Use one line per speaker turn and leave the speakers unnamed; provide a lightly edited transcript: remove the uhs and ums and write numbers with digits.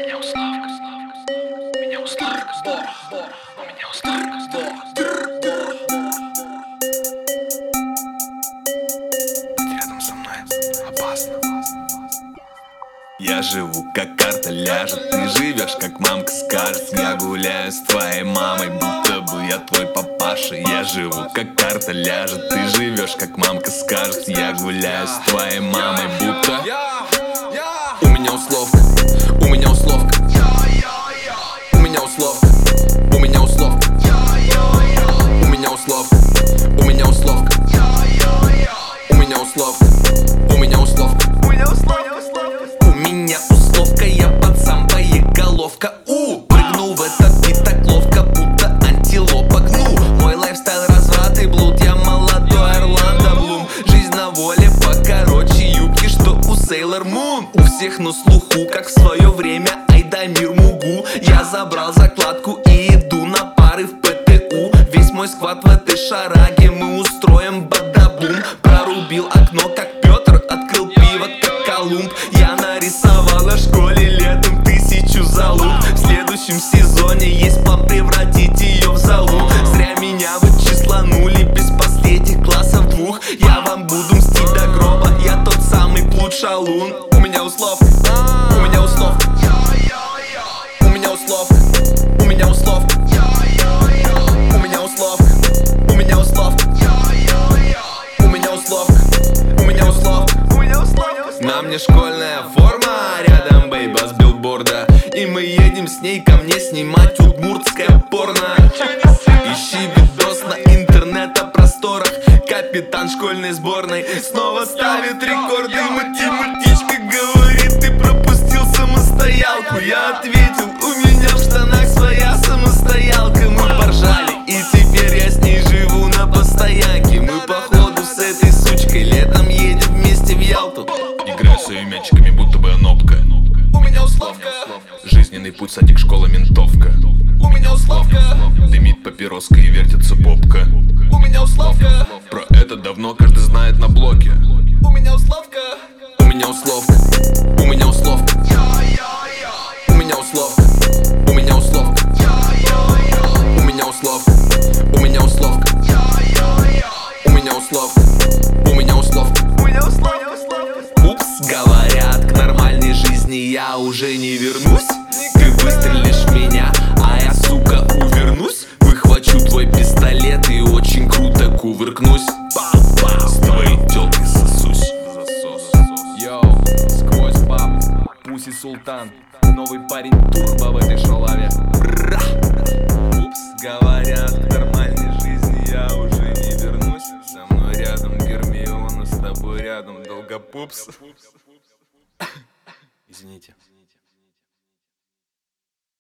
меня условка, меня условка, у меня условка, быть рядом со мной опасно.
Я живу как карта ляжет, ты живешь как мамка скажет. Я гуляю с твоей мамой, будто бы я твой папаша. Я живу как карта ляжет, ты живешь как мамка скажет. Я гуляю с твоей мамой, будто... У меня условка, у меня условка, у меня условка, у меня условка, у меня условка, у меня условка, у меня условка, у меня условка, у меня условка, я пацан боеголовка. Прыгнул в этот бит так ловко, будто антилопа гну. Мой лайфстайл разврат и блуд, я молодой Орландо Блум. Жизнь на воле покороче юбки, что у Sailor Moon. У всех на слуху, как в свое время Айдамир Мугу. Я забрал закладку и иду на пары в ПТУ. Весь мой сквад в этой шараге, мы устроим бадабум. Прорубил окно, как Петр, открыл пиво, как Колумб. Я нарисовала в школе летом 1000 залуп. В следующем сезоне есть план превратить ее в залу. Зря меня вы числанули без последних классов двух. Я вам буду мстить до гроба, я тот самый плут шалун. У меня условка, у меня условка, у меня условка, у меня условка, у меня условка, у меня условка, у меня условка, у меня условка. На мне школьная форма, рядом бейба с билборда. И мы едем с ней ко мне снимать удмуртское порно. Ищи видос на интернет-просторах. Капитан школьной сборной снова ставит рекорды. Математичка говорит, ты пропустил самостоялку. Я ответил, у меня в штанах своя самостоялка. Мы поржали, и теперь я с ней живу на постоянке. Мы походу с этой сучкой летом едем вместе в Ялту. Играю своими мячиками, будто бы анопка.
У меня условка,
Жизненный путь, садик, школа, ментовка.
у меня условка,
Дымит папироска и вертится попка.
у меня условка,
Про это давно каждый знает на блоке.
у меня условка,
У меня условка, у меня условка, у меня условка, у меня условка, у меня условка, у меня условка, у меня условка, у меня условка. Упс, говорят, к нормальной жизни я уже не вернусь. Ты выстрелишь в меня, а я, сука, увернусь. Выхвачу твой пистолет и очень круто кувыркнусь. С твоей тёлкой сосусь.
Йоу, сквозь баб, Пуси Султан. Новый парень турбо в этой шалаве.
Упс, говорят, к нормальной жизни я уже не вернусь. Со мной рядом Гермиона, с тобой рядом Долгопупс. Извините.